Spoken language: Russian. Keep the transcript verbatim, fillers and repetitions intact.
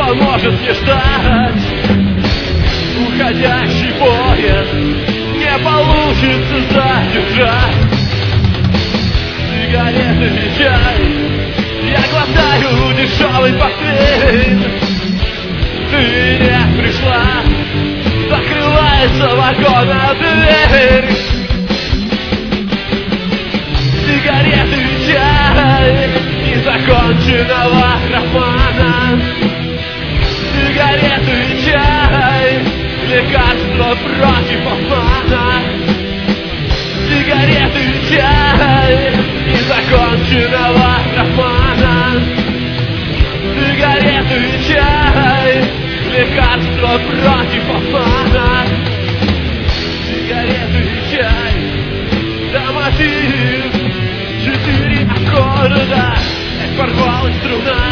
он может не ждать. Уходящий поезд не получится задержать. Сигареты и чай, я глотаю дешевый портвейн. Ты не пришла, закрывается вагона дверь. Сигареты и чай незаконченного романа. Сигареты и чай, лекарство против обмана. Сигареты и чай незаконченного романа. Сигареты и чай, лекарство против обмана. Сигареты и чай, да мотив. Четыре аккорда, порвалась струна.